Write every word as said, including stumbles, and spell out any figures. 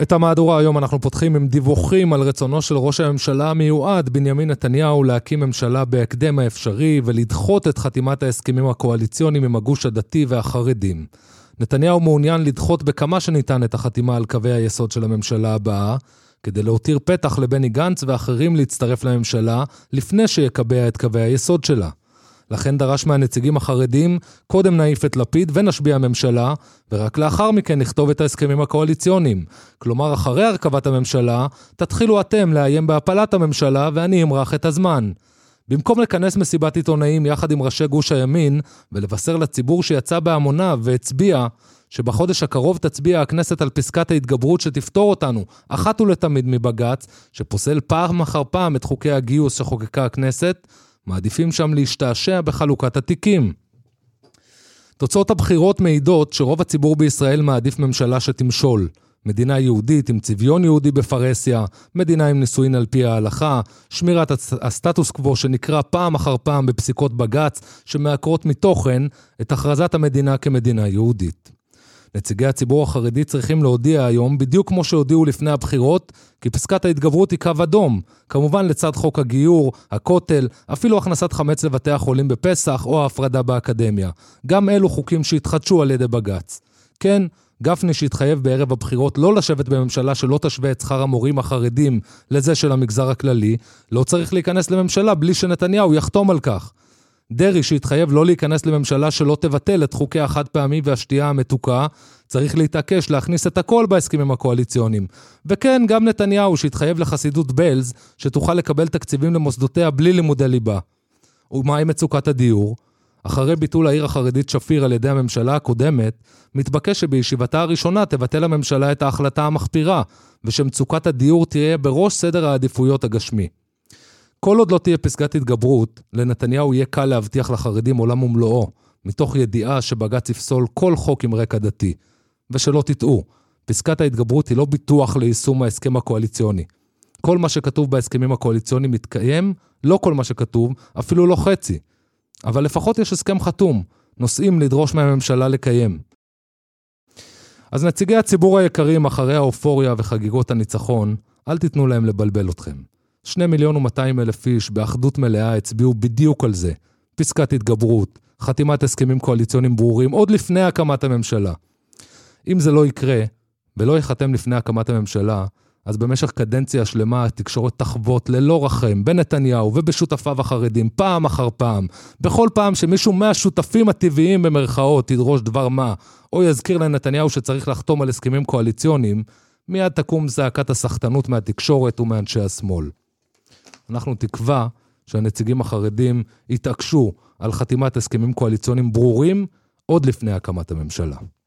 את המהדורה היום אנחנו פותחים עם דיווחים על רצונו של ראש הממשלה המיועד בנימין נתניהו להקים ממשלה בהקדם האפשרי ולדחות את חתימת ההסכמים הקואליציוניים עם הגוש הדתי והחרדים. נתניהו מעוניין לדחות בכמה שניתן את החתימה על קווי היסוד של הממשלה הבאה, כדי להותיר פתח לבני גנץ ואחרים להצטרף לממשלה לפני שיקבע את קווי היסוד שלה. לכן דרש מהנציגים החרדים, קודם נעיף את לפיד ונשביע הממשלה, ורק לאחר מכן נכתוב את ההסכמים הקואליציוניים. כלומר, אחרי הרכבת הממשלה, תתחילו אתם לאיים בהפלת הממשלה ואני אמרח את הזמן. במקום לכנס מסיבת עיתונאים יחד עם ראשי גוש הימין, ולבשר לציבור שיצא בהמונה והצביע, שבחודש הקרוב תצביע הכנסת על פסקת ההתגברות שתפתור אותנו, אחת ולתמיד מבג"ץ, שפוסל פעם אחר פעם את חוקי הגיוס שחוקקה הכנסת, מעדיפים שם להשתעשע בחלוקת התיקים. תוצאות הבחירות מעידות שרוב הציבור בישראל מעדיף ממשלה שתמשול. מדינה יהודית עם צביון יהודי בפרסיה, מדינה עם נישואין על פי ההלכה, שמירת הסטטוס קוו שנקרא פעם אחר פעם בפסיקות בג"ץ שמעקרות מתוכן את הכרזת המדינה כמדינה יהודית. נציגי הציבור החרדי צריכים להודיע היום, בדיוק כמו שהודיעו לפני הבחירות, כי פסקת ההתגברות היא קו אדום, כמובן לצד חוק הגיור, הכותל, אפילו הכנסת חמץ לבתי החולים בפסח או ההפרדה באקדמיה. גם אלו חוקים שהתחדשו על ידי בג"ץ. כן, גפני שהתחייב בערב הבחירות לא לשבת בממשלה שלא תשווה את שכר המורים החרדים לזה של המגזר הכללי, לא צריך להיכנס לממשלה בלי שנתניהו יחתום על כך. דרי שהתחייב לא להיכנס לממשלה שלא תבטל את חוקי החד פעמי והשתייה המתוקה, צריך להתעקש להכניס את הכל בהסכמים הקואליציוניים. וכן, גם נתניהו שהתחייב לחסידות בלז, שתוכל לקבל תקציבים למוסדותיה בלי לימודי ליבה. ומה עם מצוקת הדיור? אחרי ביטול העיר החרדית שפיר על ידי הממשלה הקודמת, מתבקש שבישיבתה הראשונה תבטל הממשלה את ההחלטה המחפירה, ושמצוקת הדיור תהיה בראש סדר העדיפויות הגשמי. כל עוד לא תהיה פסקת התגברות, לנתניהו יהיה קל להבטיח לחרדים עולם ומלואו, מתוך ידיעה שבג"ץ יפסול כל חוק עם רקע דתי. ושלא תטעו, פסקת ההתגברות היא לא ביטוח ליישום ההסכם הקואליציוני. כל מה שכתוב בהסכמים הקואליציוניים מתקיים, לא כל מה שכתוב, אפילו לא חצי. אבל לפחות יש הסכם חתום, נושאים לדרוש מהממשלה לקיים. אז נציגי הציבור היקרים אחרי האופוריה וחגיגות הניצחון, אל תיתנו להם לבלבל אתכם. שני מיליון ומאתיים אלף איש באחדות מלאה הצביעו בדיוק על זה. פסקת התגברות, חתימת הסכמים קואליציוניים ברורים, עוד לפני הקמת הממשלה. אם זה לא יקרה, ולא יחתם לפני הקמת הממשלה, אז במשך קדנציה שלמה התקשורת תחוות ללא רחם בנתניהו ובשותפיו החרדים, פעם אחר פעם. בכל פעם שמישהו מהשותפים הטבעיים במרכאות ידרוש דבר מה, או יזכיר לנתניהו שצריך לחתום על הסכמים קואליציוניים, מיד תקום זעקת הסחטנות מהתקשורת ומאנשי השמאל. אנחנו תקווה שהנציגים החרדים יתעקשו על חתימת הסכמים קואליציוניים ברורים עוד לפני הקמת הממשלה.